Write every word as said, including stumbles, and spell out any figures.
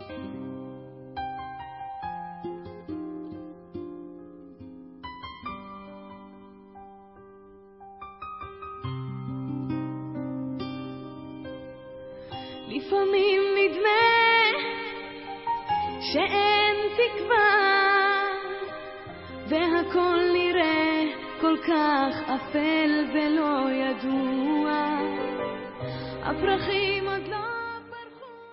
לפעמים נדמה שאין תקווה והכל נראה כל כך אפל ולא ידוע, הפרחים עוד לא